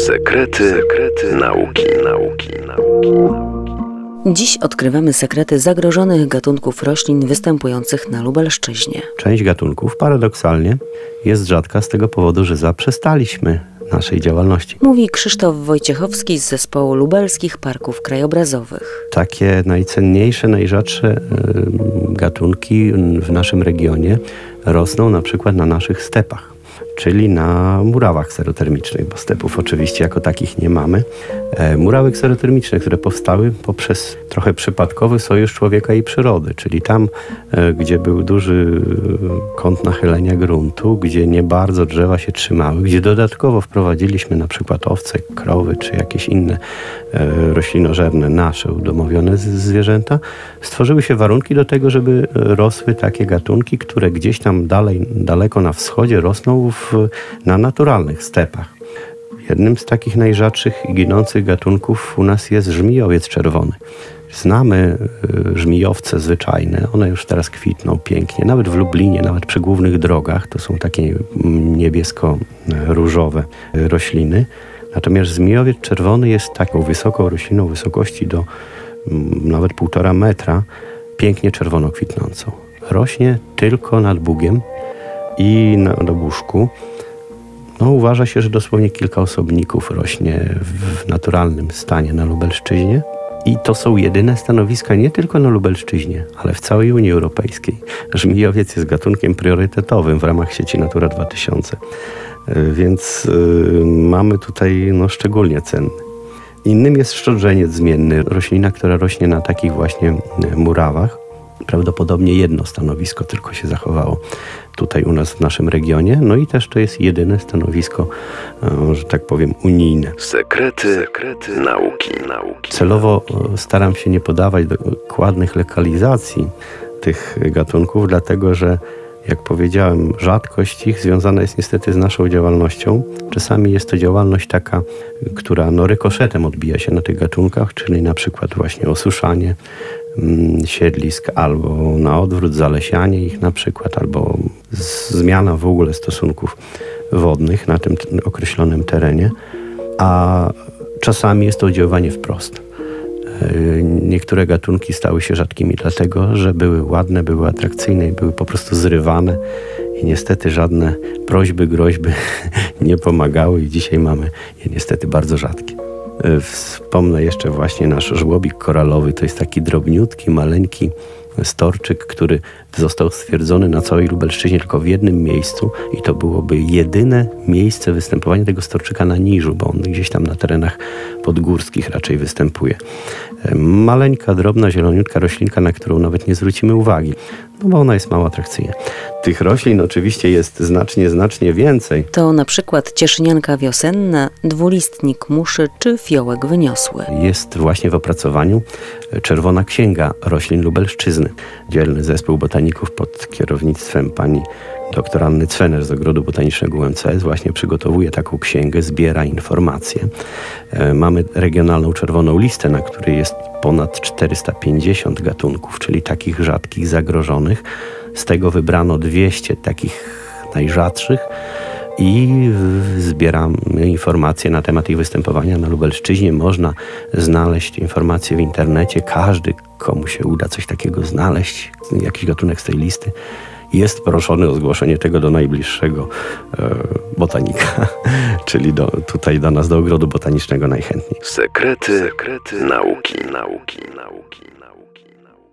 Sekrety nauki. Dziś odkrywamy sekrety zagrożonych gatunków roślin występujących na Lubelszczyźnie. Część gatunków paradoksalnie jest rzadka z tego powodu, że zaprzestaliśmy naszej działalności. Mówi Krzysztof Wojciechowski z Zespołu Lubelskich Parków Krajobrazowych. Takie najcenniejsze, najrzadsze gatunki w naszym regionie rosną na przykład na naszych stepach, czyli na murawach kserotermicznych, bo stepów oczywiście jako takich nie mamy. Murawy kserotermiczne, które powstały poprzez trochę przypadkowy sojusz człowieka i przyrody, czyli tam, gdzie był duży kąt nachylenia gruntu, gdzie nie bardzo drzewa się trzymały, gdzie dodatkowo wprowadziliśmy na przykład owce, krowy czy jakieś inne roślinożerne, nasze udomowione zwierzęta, stworzyły się warunki do tego, żeby rosły takie gatunki, które gdzieś tam daleko na wschodzie rosną na naturalnych stepach. Jednym z takich najrzadszych i ginących gatunków u nas jest żmijowiec czerwony. Znamy żmijowce zwyczajne, one już teraz kwitną pięknie, nawet w Lublinie, nawet przy głównych drogach, to są takie niebiesko-różowe rośliny. Natomiast żmijowiec czerwony jest taką wysoką rośliną, wysokości do nawet 1,5 metra, pięknie czerwono kwitnącą. Rośnie tylko nad Bugiem i na Buszku. Uważa się, że dosłownie kilka osobników rośnie w naturalnym stanie na Lubelszczyźnie. I to są jedyne stanowiska nie tylko na Lubelszczyźnie, ale w całej Unii Europejskiej. Żmijowiec jest gatunkiem priorytetowym w ramach sieci Natura 2000. Więc mamy tutaj szczególnie cenny. Innym jest szczodrzeniec zmienny, roślina, która rośnie na takich właśnie murawach. Prawdopodobnie jedno stanowisko tylko się zachowało tutaj u nas w naszym regionie. I też to jest jedyne stanowisko, że tak powiem, unijne. Sekrety nauki. Celowo staram się nie podawać dokładnych lokalizacji tych gatunków, dlatego że, jak powiedziałem, rzadkość ich związana jest niestety z naszą działalnością. Czasami jest to działalność taka, która rykoszetem odbija się na tych gatunkach, czyli na przykład właśnie osuszanie siedlisk, albo na odwrót zalesianie ich na przykład, albo zmiana w ogóle stosunków wodnych na tym określonym terenie, a czasami jest to oddziaływanie wprost. Niektóre gatunki stały się rzadkimi dlatego, że były ładne, były atrakcyjne i były po prostu zrywane i niestety żadne prośby, groźby nie pomagały i dzisiaj mamy je niestety bardzo rzadkie. Wspomnę jeszcze właśnie nasz żłobik koralowy. To jest taki drobniutki, maleńki storczyk, który został stwierdzony na całej Lubelszczyźnie tylko w jednym miejscu i to byłoby jedyne miejsce występowania tego storczyka na niżu, bo on gdzieś tam na terenach podgórskich raczej występuje. Maleńka, drobna, zieloniutka roślinka, na którą nawet nie zwrócimy uwagi, bo ona jest mało atrakcyjna. Tych roślin oczywiście jest znacznie więcej. To na przykład cieszynianka wiosenna, dwulistnik muszy czy fiołek wyniosły. Jest właśnie w opracowaniu Czerwona Księga Roślin Lubelszczyzny. Dzielny zespół botaników pod kierownictwem pani dr Anny Cwener z Ogrodu Botanicznego UMCS właśnie przygotowuje taką księgę, zbiera informacje. Mamy regionalną czerwoną listę, na której jest ponad 450 gatunków, czyli takich rzadkich, zagrożonych. Z tego wybrano 200 takich najrzadszych i zbieramy informacje na temat ich występowania na Lubelszczyźnie. Można znaleźć informacje w internecie. Każdy, komu się uda coś takiego znaleźć, jakiś gatunek z tej listy, jest proszony o zgłoszenie tego do najbliższego botanika, czyli tutaj do nas, do Ogrodu Botanicznego najchętniej. Sekrety nauki.